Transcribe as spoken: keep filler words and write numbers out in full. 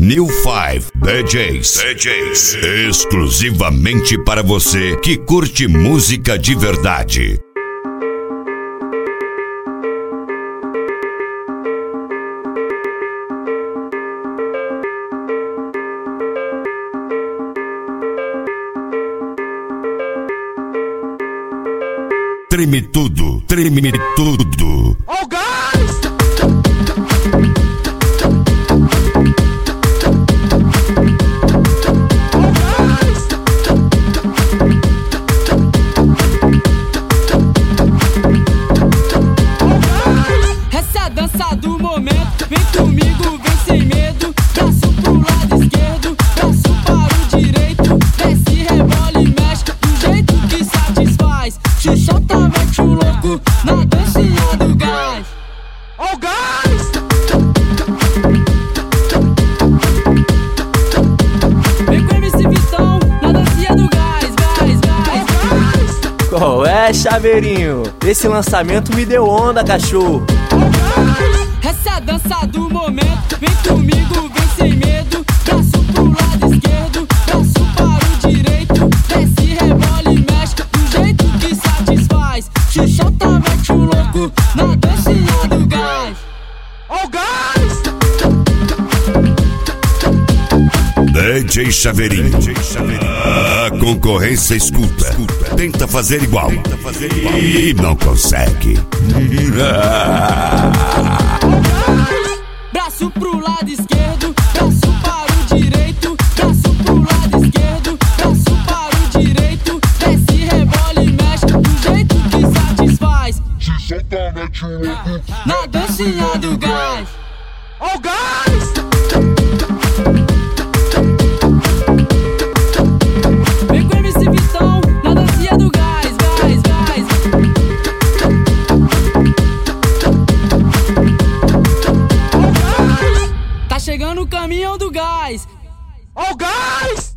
New Five D Js. D Js. Exclusivamente para você que curte música de verdade. Treme tudo, treme tudo. Oh, guys! Essa é a dança do momento, vem comigo, vem sem medo. Braço pro lado esquerdo, braço para o direito. Desce, rebola e mexe do jeito que satisfaz. Se solta, mete o louco na dancinha do gás. Oh, guys! Vem com M C Vitão na dancinha do gás, gás, gás, gás. Qual é, chaveirinho? Esse lançamento me deu onda, cachorro. Essa é a dança do momento, vem comigo, vem sem medo. Braço pro lado esquerdo, braço para o direito. Desce, rebola e mexe do jeito que satisfaz. Se solta, mete o louco na dancinha do gás. Oh, guys! D J Chaveirinho. A concorrência escuta. Tenta fazer igual. E não consegue. Braço pro lado esquerdo, braço para o direito. Braço pro lado esquerdo, braço para o direito. Desce, rebola e mexe do jeito que satisfaz. Se solta, mete o louco Na dancinha do gás. Oh, guys! Vem com M C Vitão na dancinha do gás, gás, gás. Tá chegando o caminhão do gás. Oh, guys!